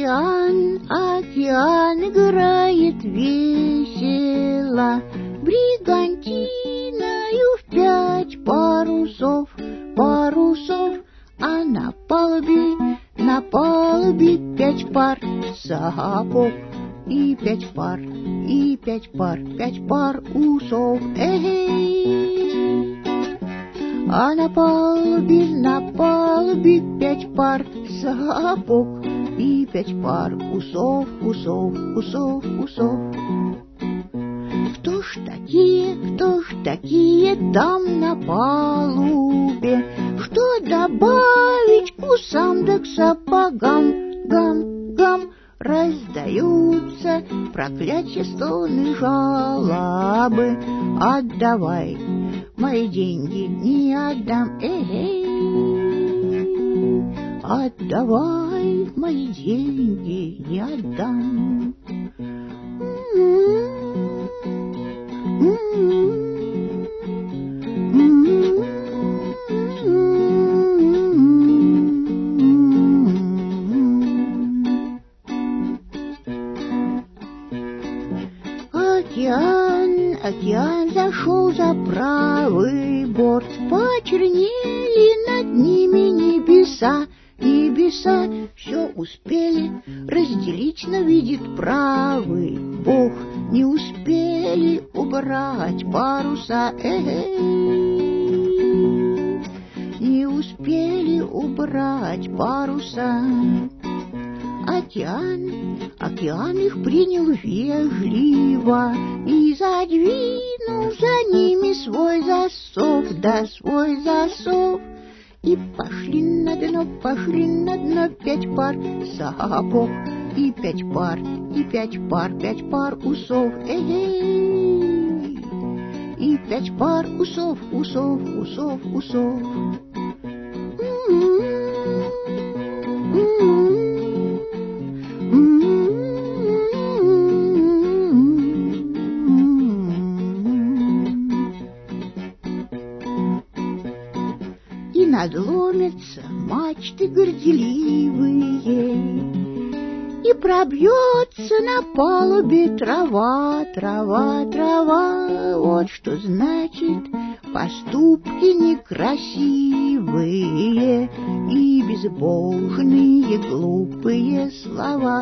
Океан, океан играет весело, бригантиною в 5 парусов, парусов, а на палубе 5 пар сапог, и 5 пар, и 5 пар, 5 пар усов, эй! А на палубе 5 пар сапог и 5 пар усов, усов, усов, усов. Кто ж такие там на палубе? Что добавить к усам да к сапогам? Гам, гам, раздаются проклятия, стоны, жалобы. Отдавай мои деньги, не отдам, отдавай мои деньги, не отдам. Океан зашел за правый борт, почернели над ними небеса, небеса все успели разделить, но видит правый Бог, не успели убрать паруса, не успели убрать паруса. Океан их принял вежливо и задвинул за ними свой засов, да свой засов. И пошли на дно 5 пар сапог, и 5 пар, и 5 пар, 5 пар усов, и 5 пар усов, усов, усов, усов. И надломятся мачты горделивые, и пробьется на палубе трава, трава, трава. Вот что значит поступки некрасивые и безбожные глупые слова,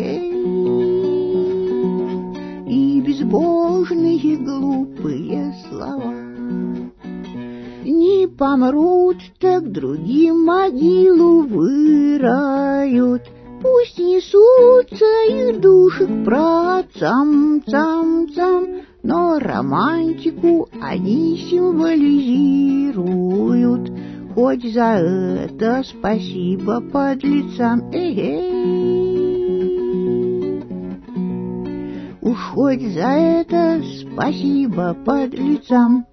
и безбожные глупые слова. Не помрут, так другим могилу вырают. Пусть несутся их души к праотцам, цам, но романтику они символизируют. Хоть за это спасибо подлецам, уж хоть за это спасибо подлецам.